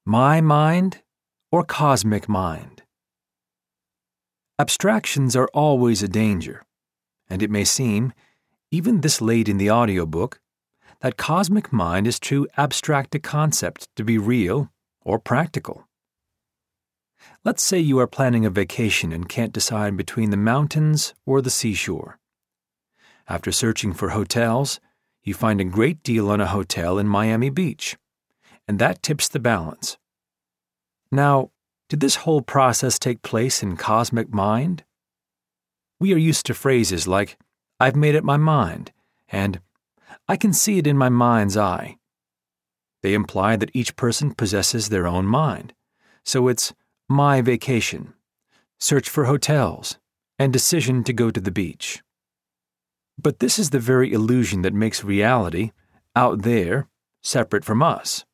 My mind or cosmic mind? Abstractions are always a danger, and it may seem, even this late in the audiobook, that cosmic mind is too abstract a concept to be real or practical. Let's say you are planning a vacation and can't decide between the mountains or the seashore. After searching for hotels, you find a great deal on a hotel in Miami Beach, and that tips the balance. Now, did this whole process take place in cosmic mind? We are used to phrases like, "I've made up my mind," and "I can see it in my mind's eye." They imply that each person possesses their own mind, so it's my vacation, search for hotels, and decision to go to the beach. But this is the very illusion that makes reality, out there, separate from us.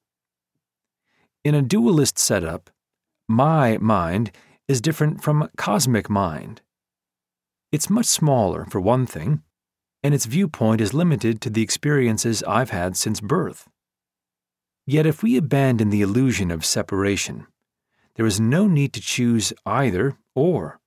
In a dualist setup, my mind is different from cosmic mind. It's much smaller, for one thing, and its viewpoint is limited to the experiences I've had since birth. Yet if we abandon the illusion of separation, there is no need to choose either or.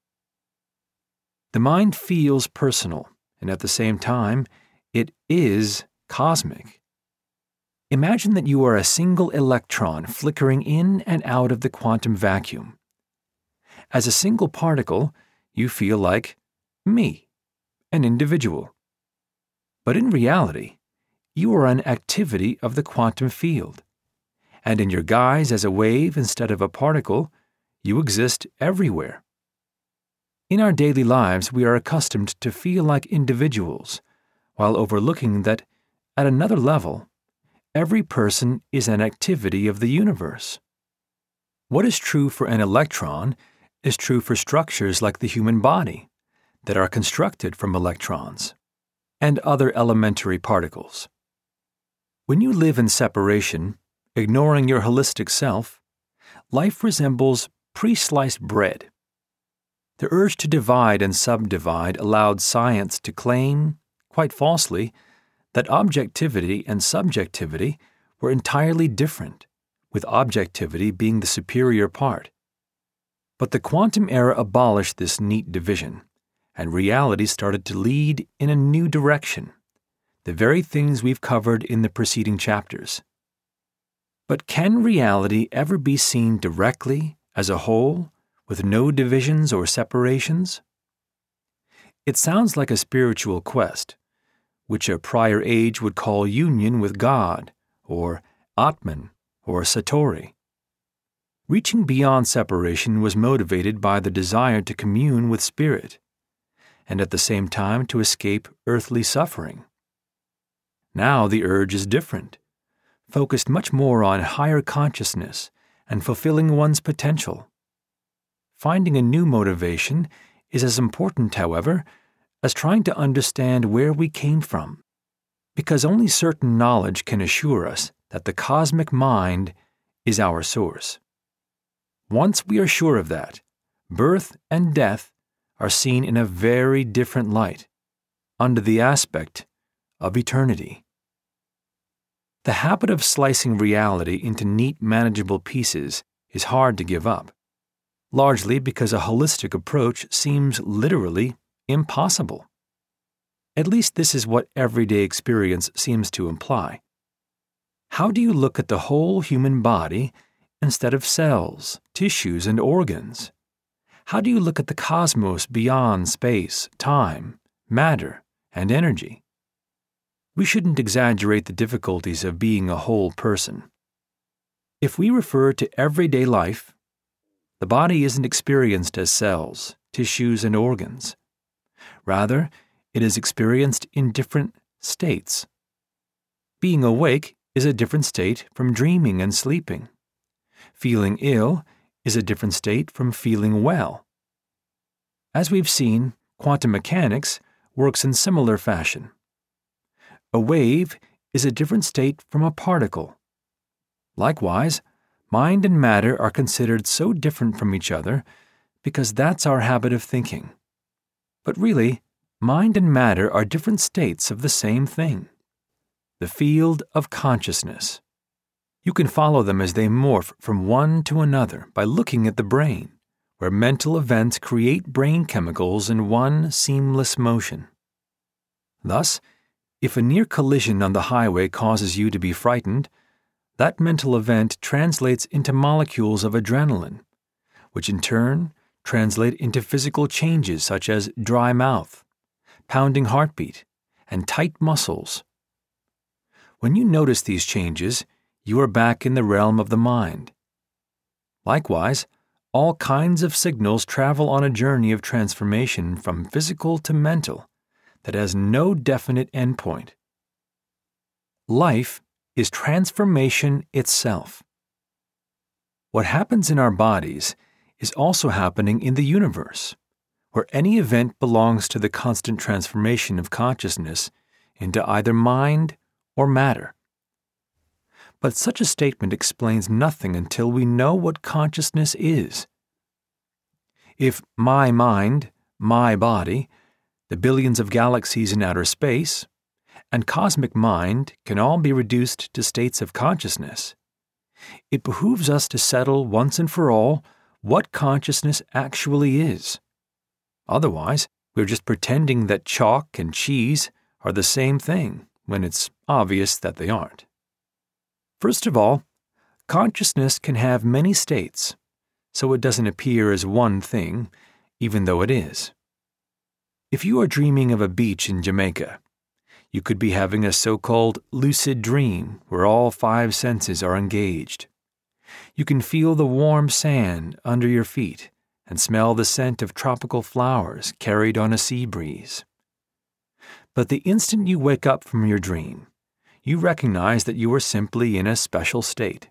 The mind feels personal, and at the same time, it is cosmic. Imagine that you are a single electron flickering in and out of the quantum vacuum. As a single particle, you feel like me, an individual. But in reality, you are an activity of the quantum field, and in your guise as a wave instead of a particle, you exist everywhere. In our daily lives, we are accustomed to feel like individuals, while overlooking that, at another level, every person is an activity of the universe. What is true for an electron is true for structures like the human body that are constructed from electrons and other elementary particles. When you live in separation, ignoring your holistic self, life resembles pre-sliced bread. The urge to divide and subdivide allowed science to claim, quite falsely, that objectivity and subjectivity were entirely different, with objectivity being the superior part. But the quantum era abolished this neat division, and reality started to lead in a new direction, the very things we've covered in the preceding chapters. But can reality ever be seen directly, as a whole, with no divisions or separations? It sounds like a spiritual quest, which a prior age would call union with God, or Atman, or Satori. Reaching beyond separation was motivated by the desire to commune with spirit, and at the same time to escape earthly suffering. Now the urge is different, focused much more on higher consciousness and fulfilling one's potential. Finding a new motivation is as important, however, as trying to understand where we came from, because only certain knowledge can assure us that the cosmic mind is our source. Once we are sure of that, birth and death are seen in a very different light, under the aspect of eternity. The habit of slicing reality into neat, manageable pieces is hard to give up, largely because a holistic approach seems literally impossible. At least this is what everyday experience seems to imply. How do you look at the whole human body instead of cells, tissues, and organs? How do you look at the cosmos beyond space, time, matter, and energy? We shouldn't exaggerate the difficulties of being a whole person. If we refer to everyday life, the body isn't experienced as cells, tissues, and organs. Rather, it is experienced in different states. Being awake is a different state from dreaming and sleeping. Feeling ill is a different state from feeling well. As we've seen, quantum mechanics works in similar fashion. A wave is a different state from a particle. Likewise, mind and matter are considered so different from each other because that's our habit of thinking. But really, mind and matter are different states of the same thing, the field of consciousness. You can follow them as they morph from one to another by looking at the brain, where mental events create brain chemicals in one seamless motion. Thus, if a near collision on the highway causes you to be frightened, that mental event translates into molecules of adrenaline, which in turn translate into physical changes such as dry mouth, pounding heartbeat, and tight muscles. When you notice these changes, you are back in the realm of the mind. Likewise, all kinds of signals travel on a journey of transformation from physical to mental that has no definite endpoint. Life is transformation itself. What happens in our bodies is also happening in the universe, where any event belongs to the constant transformation of consciousness into either mind or matter. But such a statement explains nothing until we know what consciousness is. If my mind, my body, the billions of galaxies in outer space, and cosmic mind can all be reduced to states of consciousness, it behooves us to settle once and for all what consciousness actually is. Otherwise, we're just pretending that chalk and cheese are the same thing when it's obvious that they aren't. First of all, consciousness can have many states, so it doesn't appear as one thing, even though it is. If you are dreaming of a beach in Jamaica, you could be having a so-called lucid dream where all 5 senses are engaged. You can feel the warm sand under your feet and smell the scent of tropical flowers carried on a sea breeze. But the instant you wake up from your dream, you recognize that you are simply in a special state.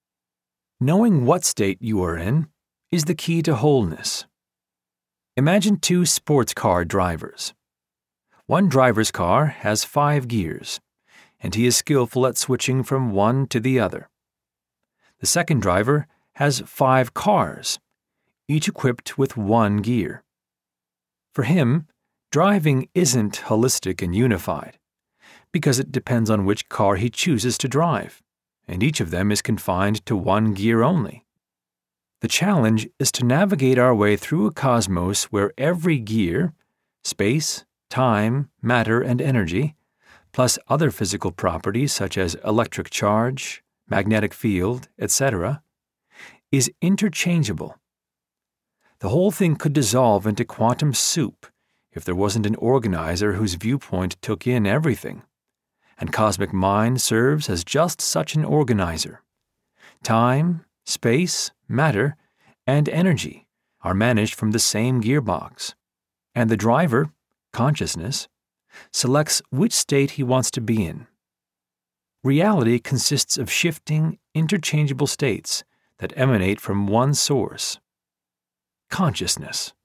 Knowing what state you are in is the key to wholeness. Imagine 2 sports car drivers. One driver's car has 5 gears, and he is skillful at switching from one to the other. The second driver has 5 cars, each equipped with 1 gear. For him, driving isn't holistic and unified, because it depends on which car he chooses to drive, and each of them is confined to 1 gear only. The challenge is to navigate our way through a cosmos where every gear, space, time, matter, and energy, plus other physical properties such as electric charge, magnetic field, etc., is interchangeable. The whole thing could dissolve into quantum soup if there wasn't an organizer whose viewpoint took in everything, and cosmic mind serves as just such an organizer. Time, space, matter, and energy are managed from the same gearbox, and the driver, consciousness, selects which state he wants to be in. Reality consists of shifting, interchangeable states that emanate from one source: consciousness.